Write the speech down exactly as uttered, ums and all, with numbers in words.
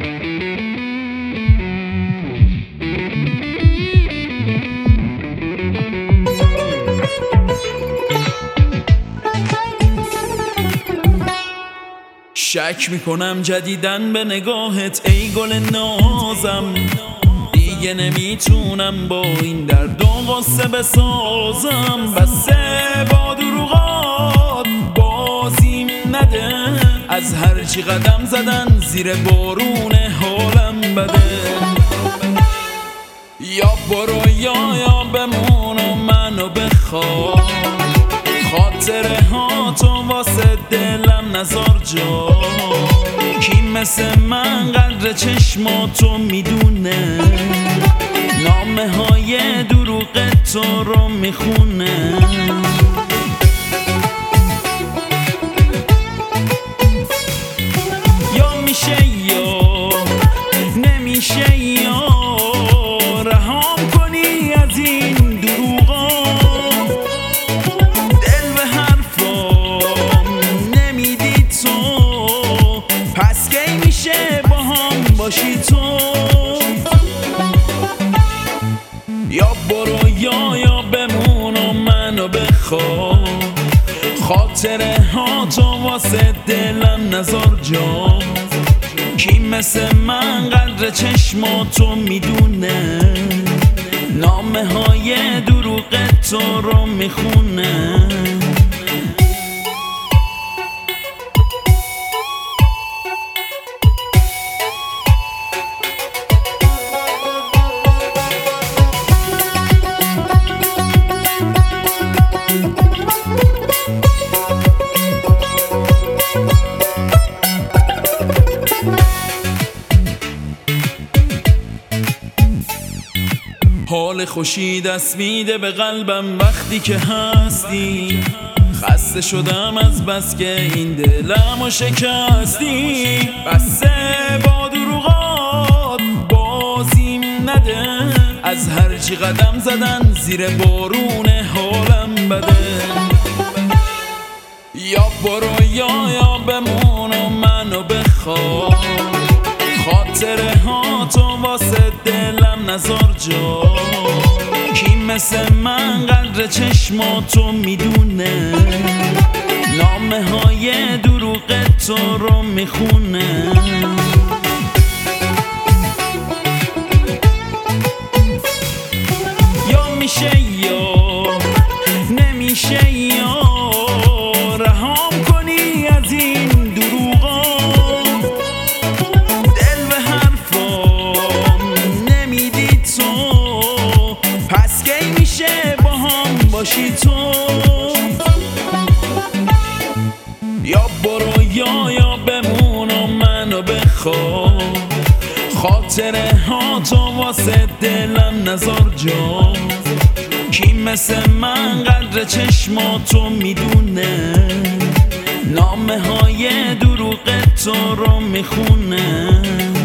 شک میکنم جدیدن به نگاهت ای گل نازم، دیگه نمیتونم با این درد و غصه بسازم. بسه با دروغات بازیم نده، از هرچی قدم زدن زیر بارون حالم بده. یا برو یا یا بمون و منو بخواه، خاطره ها تو واسه دلم نزار جا. کی مثل من قدر چشماتو میدونه، نامه های دروغ تو رو میخونه. یا میشه یا نمیشه، یا رهام کنی از این دروغا. دل به حرفام نمیدی تو، پس کی میشه با هم باشی تو؟ یا برو یا یا بمون و منو بخواه، خاطره ها تو واسه دلم نزار جا. کی مثل من قدر چشماتو میدونه، نامه های دروغ تو رو میخونه. حال خوشی دست میده به قلبم وقتی که هستی. خسته شدم از بس که این دلمو شکستی. بسه با دروغات بازیم نده، از هرچی قدم زدن زیر بارون حالم بده. یا برو یا یا بمون و منو بخواه، خاطره ها تو واسه دلم نزار جا. کی مثل من قدر چشماتو میدونه، نامه های دروغ تو رو میخونه. یا میشه یا نمیشه، یا رهام کنی از این دروغا. دل به حرفام نمیدی تو، پس کی میشه با هم باشی تو؟ یا برو یا یا بمون و منو بخواه، خاطره ها تو واسه دلم نزار جا. کی مثل من قدر چشماتو میدونه، نامه های دروغ تو رو میخونه.